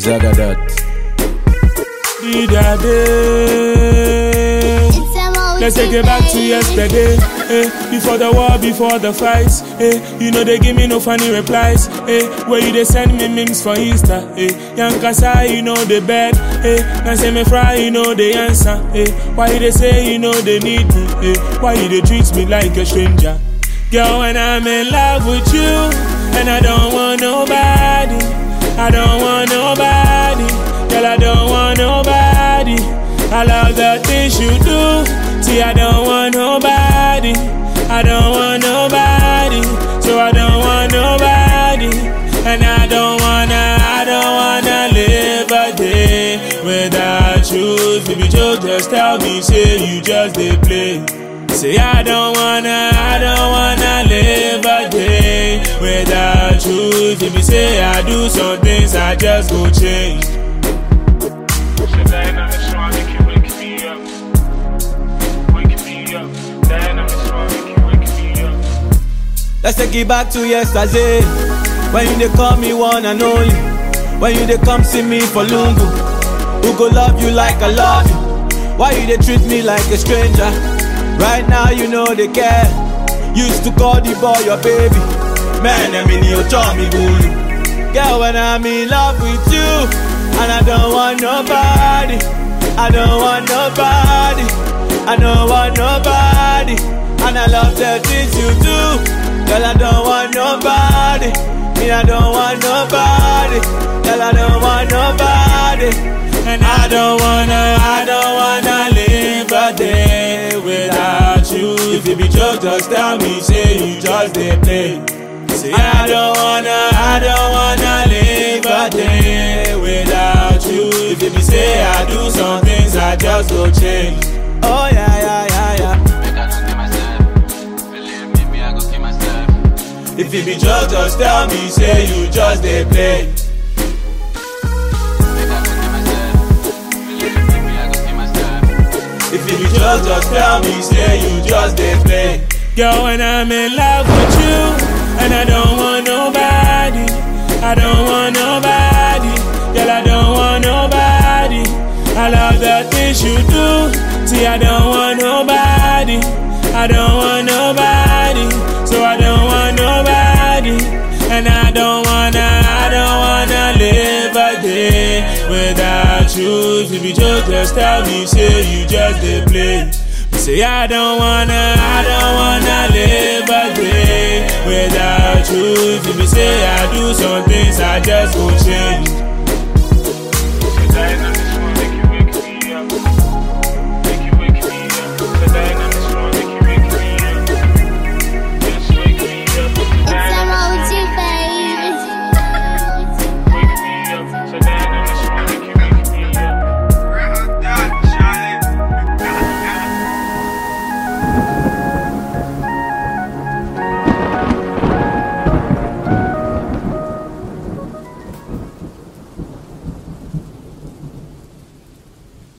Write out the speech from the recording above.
Zagadat. Let's take it back to yesterday. Before the war, before the fights. You know they give me no funny replies. Where you they send me memes for Insta. Young Kasa, you know they bad. Now say me fry, you know they answer. Why you they say you know they need me? Why you they treat me like a stranger? Girl, when I'm in love with you, and I don't want nobody. I don't want nobody. Girl, I don't want nobody. I love the things you do. See, I don't want nobody. I don't want nobody. So I don't want nobody. And I don't wanna live a day without you. Baby Joe, just tell me, say you just dey play. Say I don't wanna live a day without you. Baby say I do some things, I just go change. Let's take it back to yesterday. When you they call me one and only. When you they come see me for Lungu. Who go love you like I love you? Why you they treat me like a stranger? Right now you know they care. Used to call the boy your baby. Man, I mean you told me boo. Girl, when I'm in love with you, and I don't want nobody. I don't want nobody. I don't want nobody. And I love the things you do. Girl, I don't want nobody. Me, I don't want nobody. Girl, I don't want nobody. And I don't wanna live a day without you. If you be joke, just tell me, say you just dey play. Say I don't wanna live a day without you. If you be say I do some things, I just go change. Oh yeah, yeah, yeah, yeah. If you be joke, just tell me, say you just dey play. If you be just tell me, say you just dey play. Girl, when I'm in love with you, and I don't want nobody. I don't want nobody. Girl, I don't want nobody. I love the things you do. See, I don't want nobody. I don't want nobody. So I don't want nobody. And I don't wanna live a day without you. If you just tell me, say you just dey play. Say I don't wanna live a day without you. If you say I do some things, I just go change.